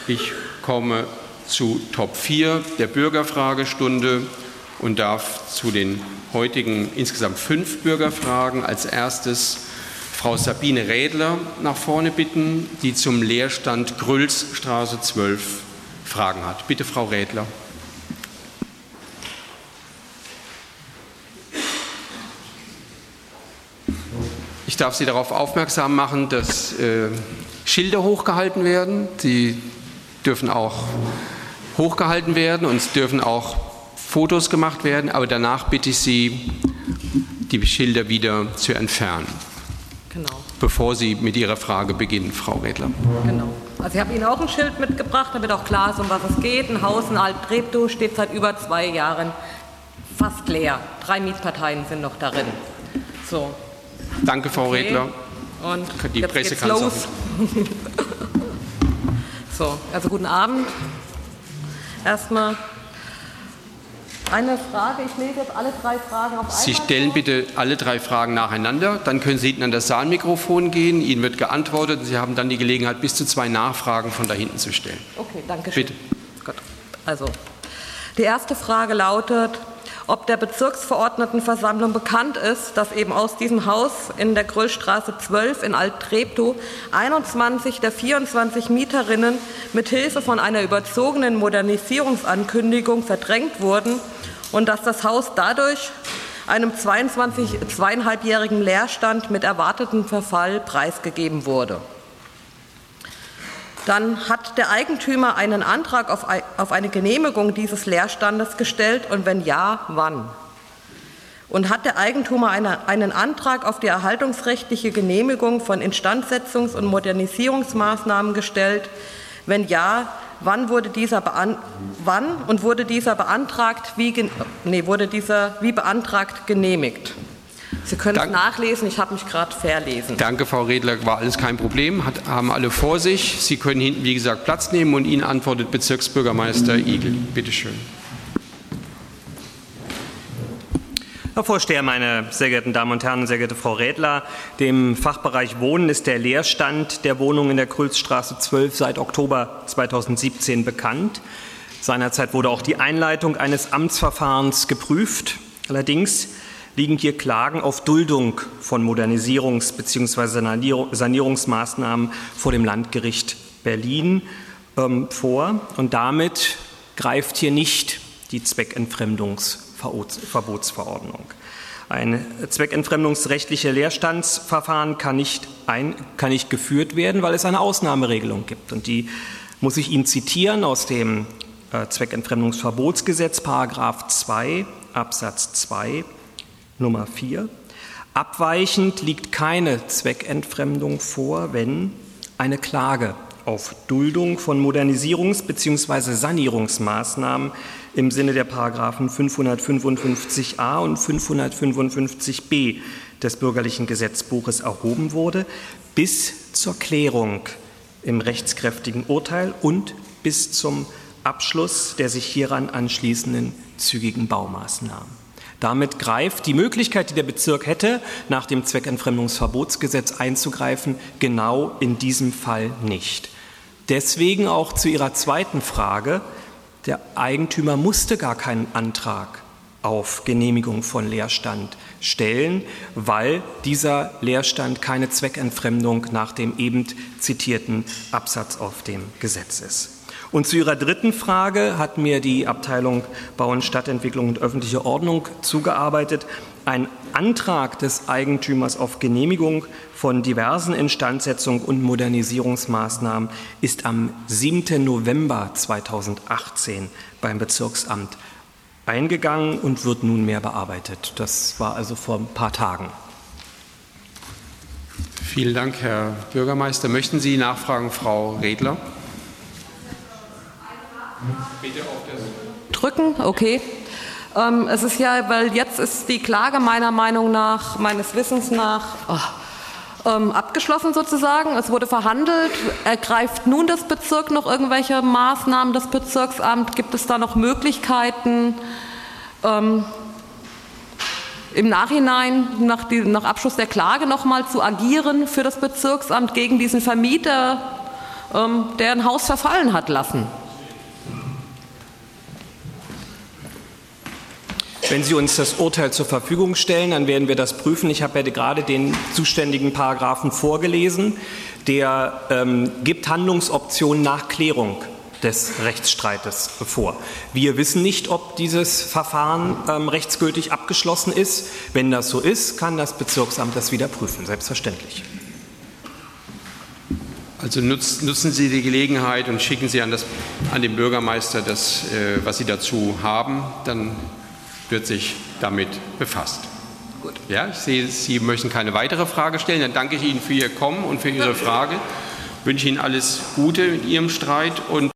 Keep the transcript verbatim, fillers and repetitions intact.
Ich komme zu Top vier der Bürgerfragestunde und darf zu den heutigen insgesamt fünf Bürgerfragen als erstes Frau Sabine Rädler nach vorne bitten, die zum Leerstand Grülsstraße zwölf Fragen hat. Bitte, Frau Rädler. Ich darf Sie darauf aufmerksam machen, dass äh, Schilder hochgehalten werden. Sie dürfen auch hochgehalten werden und es dürfen auch Fotos gemacht werden, aber danach bitte ich Sie, die Schilder wieder zu entfernen. Genau. Bevor Sie mit Ihrer Frage beginnen, Frau Rädler. Genau. Also ich habe Ihnen auch ein Schild mitgebracht, damit auch klar ist, um was es geht. Ein Haus in Alt-Treptow steht seit über zwei Jahren fast leer. Drei Mietparteien sind noch darin. So. Danke, Frau okay. Rädler. Und die jetzt Presse geht's kann los. So, also guten Abend. Erstmal eine Frage. Ich lese jetzt alle drei Fragen auf einmal. Sie stellen bitte alle drei Fragen nacheinander. Dann können Sie hinten an das Saalmikrofon gehen. Ihnen wird geantwortet und Sie haben dann die Gelegenheit, bis zu zwei Nachfragen von da hinten zu stellen. Okay, danke schön. Bitte. Gut. Also, die erste Frage lautet, ob der Bezirksverordnetenversammlung bekannt ist, dass eben aus diesem Haus in der Grülsstraße zwölf in Alt-Treptow einundzwanzig der vierundzwanzig Mieterinnen mit Hilfe von einer überzogenen Modernisierungsankündigung verdrängt wurden und dass das Haus dadurch einem zweiundzwanzig, zweieinhalbjährigen Leerstand mit erwartetem Verfall preisgegeben wurde. Dann hat der Eigentümer einen Antrag auf eine Genehmigung dieses Leerstandes gestellt und wenn ja, wann? Und hat der Eigentümer eine, einen Antrag auf die erhaltungsrechtliche Genehmigung von Instandsetzungs- und Modernisierungsmaßnahmen gestellt? Wenn ja, wann wurde dieser, bean wann und wurde dieser beantragt, wie, nee, wurde dieser wie beantragt genehmigt? Sie können es nachlesen, ich habe mich gerade verlesen. Danke, Frau Rädler, war alles kein Problem, Hat, haben alle vor sich. Sie können hinten, wie gesagt, Platz nehmen und Ihnen antwortet Bezirksbürgermeister Igel. Bitte schön. Herr Vorsteher, meine sehr geehrten Damen und Herren, sehr geehrte Frau Rädler, dem Fachbereich Wohnen ist der Leerstand der Wohnungen in der Grülsstraße zwölf seit Oktober zweitausendsiebzehn bekannt. Seinerzeit wurde auch die Einleitung eines Amtsverfahrens geprüft. Allerdings liegen hier Klagen auf Duldung von Modernisierungs- bzw. Sanierungsmaßnahmen vor dem Landgericht Berlin ähm, vor. Und damit greift hier nicht die Zweckentfremdungsverbotsverordnung. Ein zweckentfremdungsrechtliches Leerstandsverfahren kann nicht, ein, kann nicht geführt werden, weil es eine Ausnahmeregelung gibt. Und die muss ich Ihnen zitieren aus dem äh, Zweckentfremdungsverbotsgesetz, Paragraph zwei Absatz zwei. Nummer vier. Abweichend liegt keine Zweckentfremdung vor, wenn eine Klage auf Duldung von Modernisierungs- bzw. Sanierungsmaßnahmen im Sinne der Paragraphen fünfhundertfünfundfünfzig a und fünfhundertfünfundfünfzig b des Bürgerlichen Gesetzbuches erhoben wurde, bis zur Klärung im rechtskräftigen Urteil und bis zum Abschluss der sich hieran anschließenden zügigen Baumaßnahmen. Damit greift die Möglichkeit, die der Bezirk hätte, nach dem Zweckentfremdungsverbotsgesetz einzugreifen, genau in diesem Fall nicht. Deswegen auch zu Ihrer zweiten Frage, der Eigentümer musste gar keinen Antrag auf Genehmigung von Leerstand stellen, weil dieser Leerstand keine Zweckentfremdung nach dem eben zitierten Absatz auf dem Gesetz ist. Und zu Ihrer dritten Frage hat mir die Abteilung Bau- und Stadtentwicklung und öffentliche Ordnung zugearbeitet. Ein Antrag des Eigentümers auf Genehmigung von diversen Instandsetzungs- und Modernisierungsmaßnahmen ist am siebten November zweitausendachtzehn beim Bezirksamt eingegangen und wird nunmehr bearbeitet. Das war also vor ein paar Tagen. Vielen Dank, Herr Bürgermeister. Möchten Sie nachfragen, Frau Rädler? Bitte auf das drücken, okay. Ähm, es ist ja, weil jetzt ist die Klage meiner Meinung nach, meines Wissens nach, oh, ähm, abgeschlossen sozusagen. Es wurde verhandelt. Ergreift nun das Bezirk noch irgendwelche Maßnahmen, das Bezirksamt? Gibt es da noch Möglichkeiten, ähm, im Nachhinein, nach, die, nach Abschluss der Klage noch mal zu agieren für das Bezirksamt gegen diesen Vermieter? ähm, der ein Haus verfallen hat lassen. Wenn Sie uns das Urteil zur Verfügung stellen, dann werden wir das prüfen. Ich habe ja gerade den zuständigen Paragraphen vorgelesen. Der ähm, gibt Handlungsoptionen nach Klärung des Rechtsstreites vor. Wir wissen nicht, ob dieses Verfahren ähm, rechtsgültig abgeschlossen ist. Wenn das so ist, kann das Bezirksamt das wieder prüfen, selbstverständlich. Also nutz, nutzen Sie die Gelegenheit und schicken Sie an, das, an den Bürgermeister das, äh, was Sie dazu haben, dann wird sich damit befasst. Gut. Ja, ich sehe, Sie möchten keine weitere Frage stellen. Dann danke ich Ihnen für Ihr Kommen und für Ihre Frage. Ich wünsche Ihnen alles Gute in Ihrem Streit und